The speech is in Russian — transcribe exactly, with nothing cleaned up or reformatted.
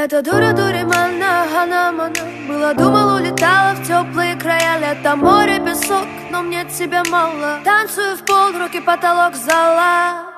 Это дура дуримана, хана-мана. Было, думал, улетала в теплые края. Лето, море, песок, но мне тебя мало. Танцую в пол, руки потолок зала.